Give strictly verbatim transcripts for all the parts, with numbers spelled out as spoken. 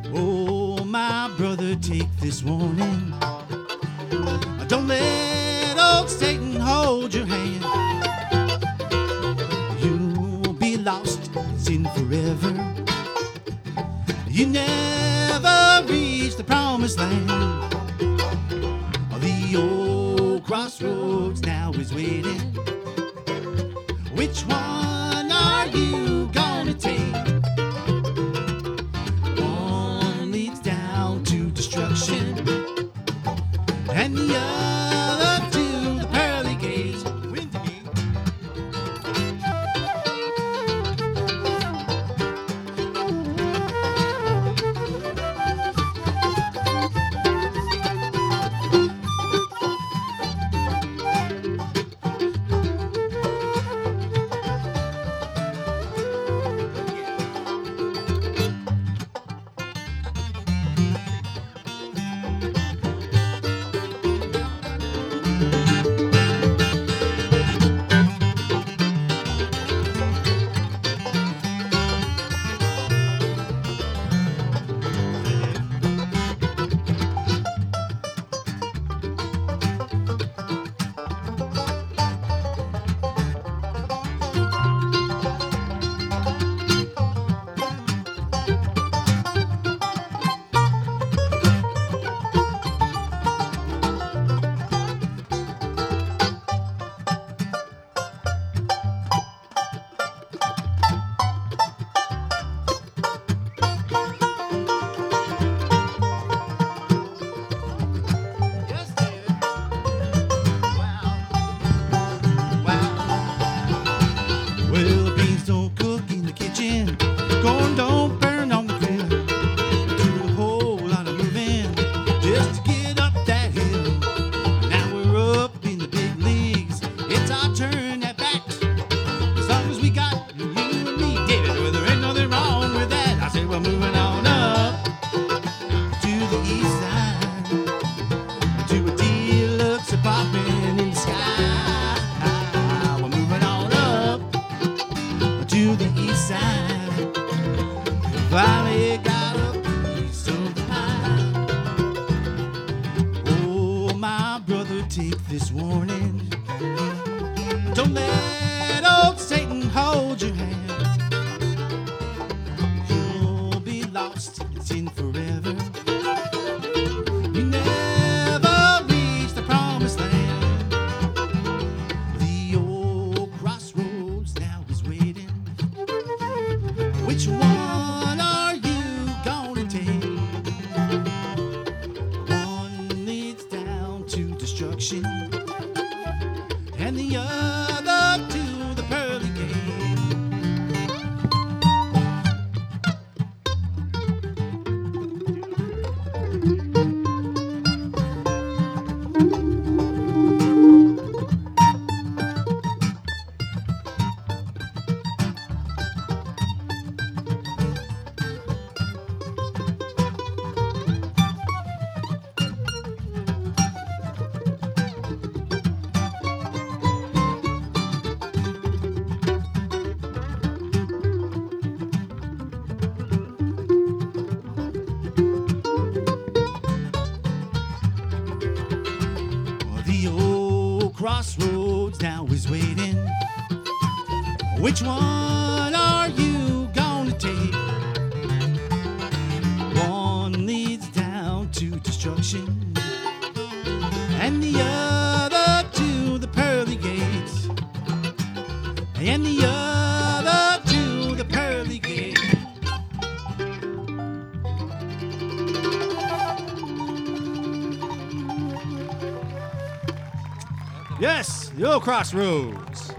Oh, my brother, take this warning. Don't let old Satan hold your hand. You'll be lost in sin forever. You never reach the promised land. The old crossroads now is waiting. Which one are you gonna take? One leads down to destruction, and the other to the pearly gates. Well, the beans don't cook in the kitchen, corn don't burn on the grill. Do a whole lot of moving just to get up that hill. Now we're up in the big leagues, it's our turn at bat. As long as we got you and me, David, well, there ain't nothing wrong with that. I say we're moving on up to the east side, to a deluxe apartment in the sky. To the east side, finally got a piece of the pie. Oh, my brother, take this warning. Don't let old Satan hold your hand. You'll be lost in sin forever. You never reach the promised land. The old crossroads now is waiting. Which one are you gonna take? One leads down to destruction, and the other to the pearly gate. The old crossroads now is waiting. Which one are you gonna take? One leads down to destruction, and the other to the pearly gates, and the other to the pearly gates. Yes, the old crossroads.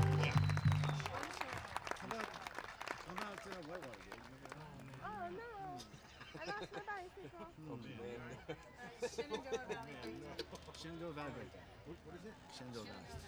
Shenandoah Valley. What is it? Shenandoah Valley.